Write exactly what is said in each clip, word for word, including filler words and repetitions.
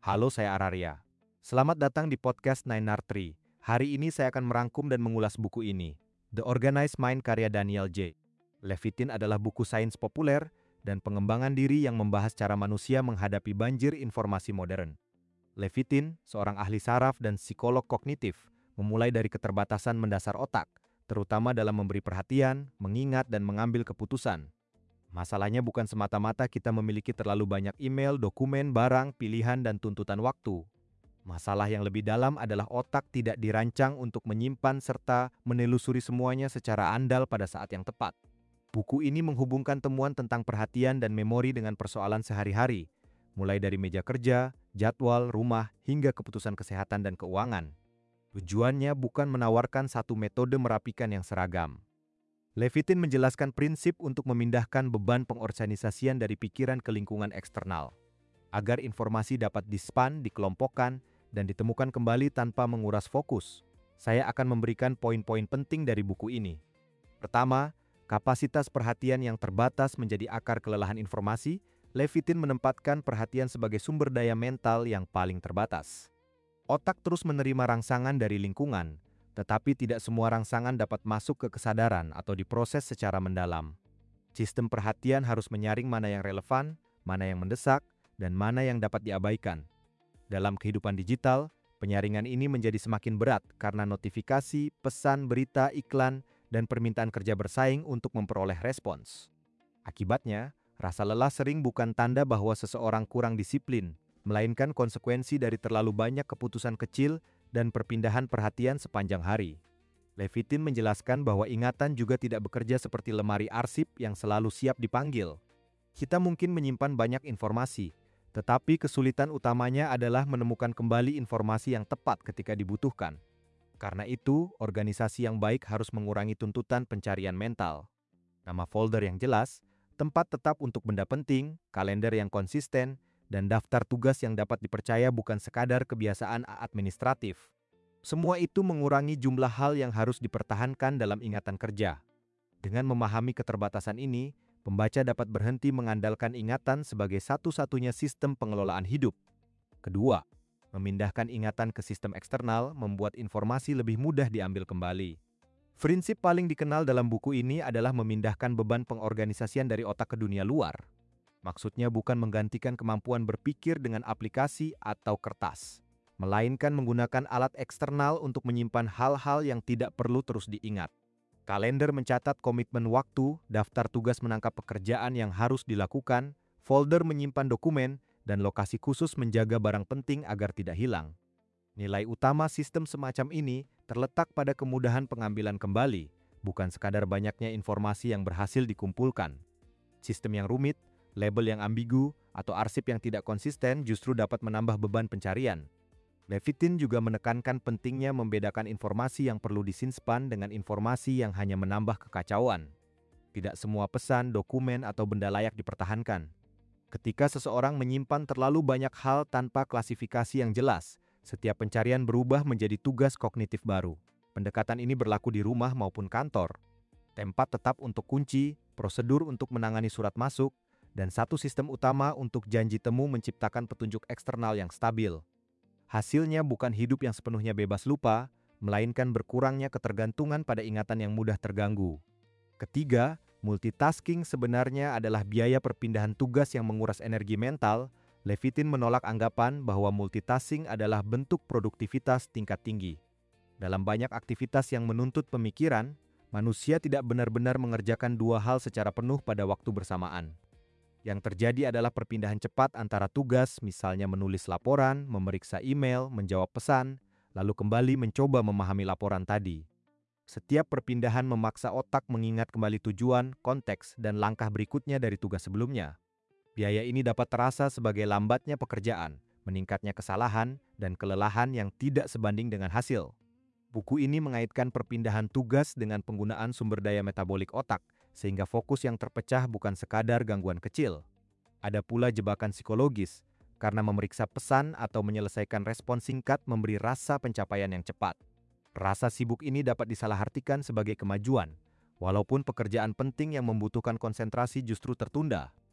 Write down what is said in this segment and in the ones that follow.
Halo, saya Araria. Selamat datang di podcast Nine R Tree. Hari ini saya akan merangkum dan mengulas buku ini, The Organized Mind karya Daniel J. Levitin adalah buku sains populer dan pengembangan diri yang membahas cara manusia menghadapi banjir informasi modern. Levitin, seorang ahli saraf dan psikolog kognitif, memulai dari keterbatasan mendasar otak, terutama dalam memberi perhatian, mengingat, dan mengambil keputusan. Masalahnya bukan semata-mata kita memiliki terlalu banyak email, dokumen, barang, pilihan, dan tuntutan waktu. Masalah yang lebih dalam adalah otak tidak dirancang untuk menyimpan serta menelusuri semuanya secara andal pada saat yang tepat. Buku ini menghubungkan temuan tentang perhatian dan memori dengan persoalan sehari-hari, mulai dari meja kerja, jadwal, rumah, hingga keputusan kesehatan dan keuangan. Tujuannya bukan menawarkan satu metode merapikan yang seragam. Levitin menjelaskan prinsip untuk memindahkan beban pengorganisasian dari pikiran ke lingkungan eksternal, agar informasi dapat dispan, dikelompokkan, dan ditemukan kembali tanpa menguras fokus. Saya akan memberikan poin-poin penting dari buku ini. Pertama, kapasitas perhatian yang terbatas menjadi akar kelelahan informasi. Levitin menempatkan perhatian sebagai sumber daya mental yang paling terbatas. Otak terus menerima rangsangan dari lingkungan, tetapi tidak semua rangsangan dapat masuk ke kesadaran atau diproses secara mendalam. Sistem perhatian harus menyaring mana yang relevan, mana yang mendesak, dan mana yang dapat diabaikan. Dalam kehidupan digital, penyaringan ini menjadi semakin berat karena notifikasi, pesan, berita, iklan, dan permintaan kerja bersaing untuk memperoleh respons. Akibatnya, rasa lelah sering bukan tanda bahwa seseorang kurang disiplin, melainkan konsekuensi dari terlalu banyak keputusan kecil dan perpindahan perhatian sepanjang hari. Levitin menjelaskan bahwa ingatan juga tidak bekerja seperti lemari arsip yang selalu siap dipanggil. Kita mungkin menyimpan banyak informasi, tetapi kesulitan utamanya adalah menemukan kembali informasi yang tepat ketika dibutuhkan. Karena itu, organisasi yang baik harus mengurangi tuntutan pencarian mental. Nama folder yang jelas, tempat tetap untuk benda penting, kalender yang konsisten, dan daftar tugas yang dapat dipercaya bukan sekadar kebiasaan administratif. Semua itu mengurangi jumlah hal yang harus dipertahankan dalam ingatan kerja. Dengan memahami keterbatasan ini, pembaca dapat berhenti mengandalkan ingatan sebagai satu-satunya sistem pengelolaan hidup. Kedua, memindahkan ingatan ke sistem eksternal membuat informasi lebih mudah diambil kembali. Prinsip paling dikenal dalam buku ini adalah memindahkan beban pengorganisasian dari otak ke dunia luar. Maksudnya bukan menggantikan kemampuan berpikir dengan aplikasi atau kertas, melainkan menggunakan alat eksternal untuk menyimpan hal-hal yang tidak perlu terus diingat. Kalender mencatat komitmen waktu, daftar tugas menangkap pekerjaan yang harus dilakukan, folder menyimpan dokumen, dan lokasi khusus menjaga barang penting agar tidak hilang. Nilai utama sistem semacam ini terletak pada kemudahan pengambilan kembali, bukan sekadar banyaknya informasi yang berhasil dikumpulkan. Sistem yang rumit, label yang ambigu, atau arsip yang tidak konsisten justru dapat menambah beban pencarian. Levitin juga menekankan pentingnya membedakan informasi yang perlu disimpan dengan informasi yang hanya menambah kekacauan. Tidak semua pesan, dokumen, atau benda layak dipertahankan. Ketika seseorang menyimpan terlalu banyak hal tanpa klasifikasi yang jelas, setiap pencarian berubah menjadi tugas kognitif baru. Pendekatan ini berlaku di rumah maupun kantor. Tempat tetap untuk kunci, prosedur untuk menangani surat masuk, dan satu sistem utama untuk janji temu menciptakan petunjuk eksternal yang stabil. Hasilnya bukan hidup yang sepenuhnya bebas lupa, melainkan berkurangnya ketergantungan pada ingatan yang mudah terganggu. Ketiga, multitasking sebenarnya adalah biaya perpindahan tugas yang menguras energi mental. Levitin menolak anggapan bahwa multitasking adalah bentuk produktivitas tingkat tinggi. Dalam banyak aktivitas yang menuntut pemikiran, manusia tidak benar-benar mengerjakan dua hal secara penuh pada waktu bersamaan. Yang terjadi adalah perpindahan cepat antara tugas, misalnya menulis laporan, memeriksa email, menjawab pesan, lalu kembali mencoba memahami laporan tadi. Setiap perpindahan memaksa otak mengingat kembali tujuan, konteks, dan langkah berikutnya dari tugas sebelumnya. Biaya ini dapat terasa sebagai lambatnya pekerjaan, meningkatnya kesalahan, dan kelelahan yang tidak sebanding dengan hasil. Buku ini mengaitkan perpindahan tugas dengan penggunaan sumber daya metabolik otak, sehingga fokus yang terpecah bukan sekadar gangguan kecil. Ada pula jebakan psikologis, karena memeriksa pesan atau menyelesaikan respons singkat memberi rasa pencapaian yang cepat. Rasa sibuk ini dapat disalahartikan sebagai kemajuan, walaupun pekerjaan penting yang membutuhkan konsentrasi justru tertunda.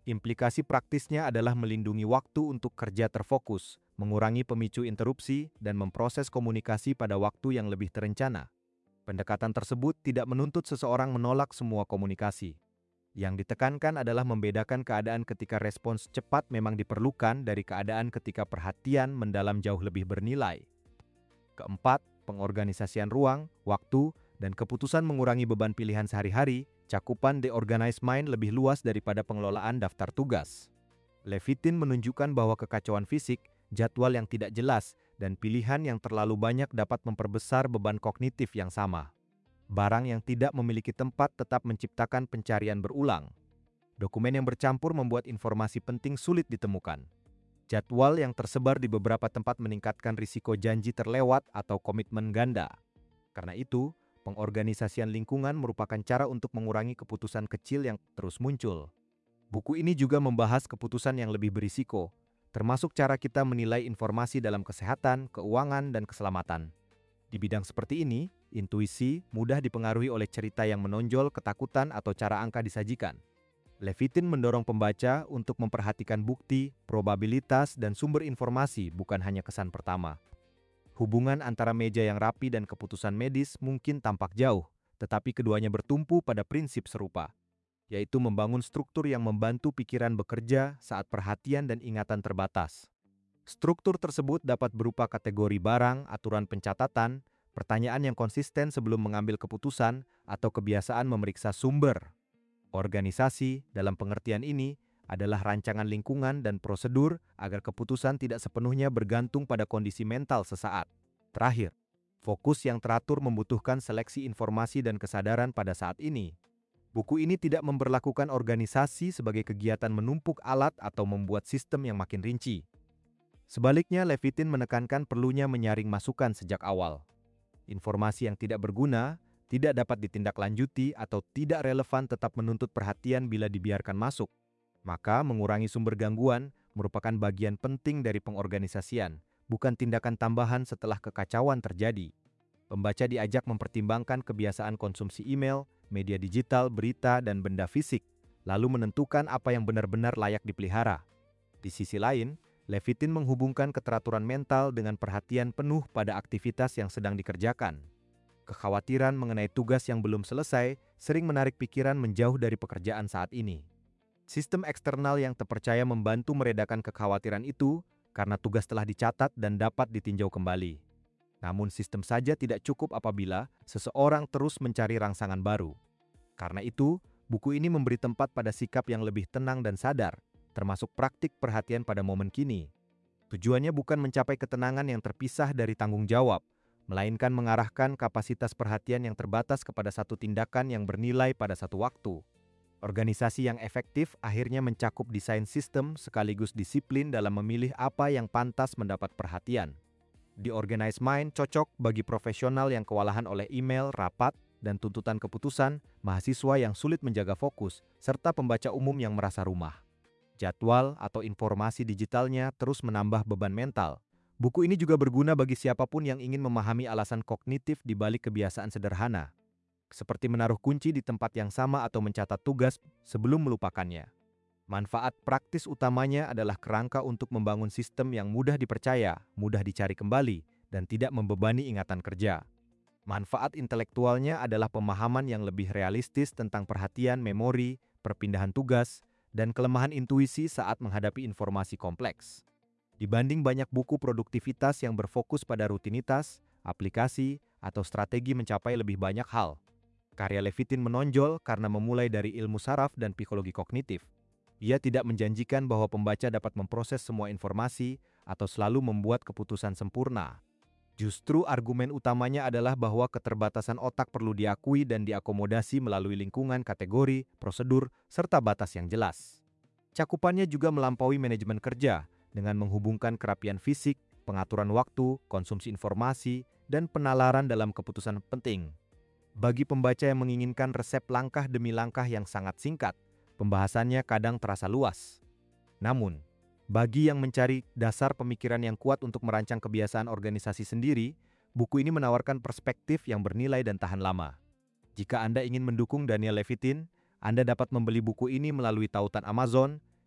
Implikasi praktisnya adalah melindungi waktu untuk kerja terfokus, mengurangi pemicu interupsi, dan memproses komunikasi pada waktu yang lebih terencana. Pendekatan tersebut tidak menuntut seseorang menolak semua komunikasi. Yang ditekankan adalah membedakan keadaan ketika respons cepat memang diperlukan dari keadaan ketika perhatian mendalam jauh lebih bernilai. Keempat, pengorganisasian ruang, waktu, dan keputusan mengurangi beban pilihan sehari-hari. Cakupan The Organized Mind lebih luas daripada pengelolaan daftar tugas. Levitin menunjukkan bahwa kekacauan fisik, jadwal yang tidak jelas, dan pilihan yang terlalu banyak dapat memperbesar beban kognitif yang sama. Barang yang tidak memiliki tempat tetap menciptakan pencarian berulang. Dokumen yang bercampur membuat informasi penting sulit ditemukan. Jadwal yang tersebar di beberapa tempat meningkatkan risiko janji terlewat atau komitmen ganda. Karena itu, pengorganisasian lingkungan merupakan cara untuk mengurangi keputusan kecil yang terus muncul. Buku ini juga membahas keputusan yang lebih berisiko, termasuk cara kita menilai informasi dalam kesehatan, keuangan, dan keselamatan. Di bidang seperti ini, intuisi mudah dipengaruhi oleh cerita yang menonjol, ketakutan, atau cara angka disajikan. Levitin mendorong pembaca untuk memperhatikan bukti, probabilitas, dan sumber informasi, bukan hanya kesan pertama. Hubungan antara meja yang rapi dan keputusan medis mungkin tampak jauh, tetapi keduanya bertumpu pada prinsip serupa, yaitu membangun struktur yang membantu pikiran bekerja saat perhatian dan ingatan terbatas. Struktur tersebut dapat berupa kategori barang, aturan pencatatan, pertanyaan yang konsisten sebelum mengambil keputusan, atau kebiasaan memeriksa sumber. Organisasi, dalam pengertian ini, adalah rancangan lingkungan dan prosedur agar keputusan tidak sepenuhnya bergantung pada kondisi mental sesaat. Terakhir, fokus yang teratur membutuhkan seleksi informasi dan kesadaran pada saat ini. Buku ini tidak memberlakukan organisasi sebagai kegiatan menumpuk alat atau membuat sistem yang makin rinci. Sebaliknya, Levitin menekankan perlunya menyaring masukan sejak awal. Informasi yang tidak berguna, tidak dapat ditindaklanjuti, atau tidak relevan tetap menuntut perhatian bila dibiarkan masuk. Maka, mengurangi sumber gangguan merupakan bagian penting dari pengorganisasian, bukan tindakan tambahan setelah kekacauan terjadi. Pembaca diajak mempertimbangkan kebiasaan konsumsi email, media digital, berita, dan benda fisik, lalu menentukan apa yang benar-benar layak dipelihara. Di sisi lain, Levitin menghubungkan keteraturan mental dengan perhatian penuh pada aktivitas yang sedang dikerjakan. Kekhawatiran mengenai tugas yang belum selesai sering menarik pikiran menjauh dari pekerjaan saat ini. Sistem eksternal yang terpercaya membantu meredakan kekhawatiran itu karena tugas telah dicatat dan dapat ditinjau kembali. Namun sistem saja tidak cukup apabila seseorang terus mencari rangsangan baru. Karena itu, buku ini memberi tempat pada sikap yang lebih tenang dan sadar, termasuk praktik perhatian pada momen kini. Tujuannya bukan mencapai ketenangan yang terpisah dari tanggung jawab, melainkan mengarahkan kapasitas perhatian yang terbatas kepada satu tindakan yang bernilai pada satu waktu. Organisasi yang efektif akhirnya mencakup desain sistem sekaligus disiplin dalam memilih apa yang pantas mendapat perhatian. The Organized Mind cocok bagi profesional yang kewalahan oleh email, rapat, dan tuntutan keputusan, mahasiswa yang sulit menjaga fokus, serta pembaca umum yang merasa rumah. Jadwal atau informasi digitalnya terus menambah beban mental. Buku ini juga berguna bagi siapapun yang ingin memahami alasan kognitif di balik kebiasaan sederhana, seperti menaruh kunci di tempat yang sama atau mencatat tugas sebelum melupakannya. Manfaat praktis utamanya adalah kerangka untuk membangun sistem yang mudah dipercaya, mudah dicari kembali, dan tidak membebani ingatan kerja. Manfaat intelektualnya adalah pemahaman yang lebih realistis tentang perhatian, memori, perpindahan tugas, dan kelemahan intuisi saat menghadapi informasi kompleks. Dibanding banyak buku produktivitas yang berfokus pada rutinitas, aplikasi, atau strategi mencapai lebih banyak hal, karya Levitin menonjol karena memulai dari ilmu saraf dan psikologi kognitif. Ia tidak menjanjikan bahwa pembaca dapat memproses semua informasi atau selalu membuat keputusan sempurna. Justru argumen utamanya adalah bahwa keterbatasan otak perlu diakui dan diakomodasi melalui lingkungan, kategori, prosedur, serta batas yang jelas. Cakupannya juga melampaui manajemen kerja dengan menghubungkan kerapian fisik, pengaturan waktu, konsumsi informasi, dan penalaran dalam keputusan penting. Bagi pembaca yang menginginkan resep langkah demi langkah yang sangat singkat, pembahasannya kadang terasa luas. Namun, bagi yang mencari dasar pemikiran yang kuat untuk merancang kebiasaan organisasi sendiri, buku ini menawarkan perspektif yang bernilai dan tahan lama. Jika Anda ingin mendukung Daniel Levitin, Anda dapat membeli buku ini melalui tautan Amazon,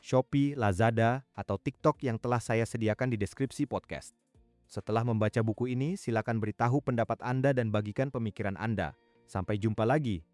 Shopee, Lazada, atau TikTok yang telah saya sediakan di deskripsi podcast. Setelah membaca buku ini, silakan beritahu pendapat Anda dan bagikan pemikiran Anda. Sampai jumpa lagi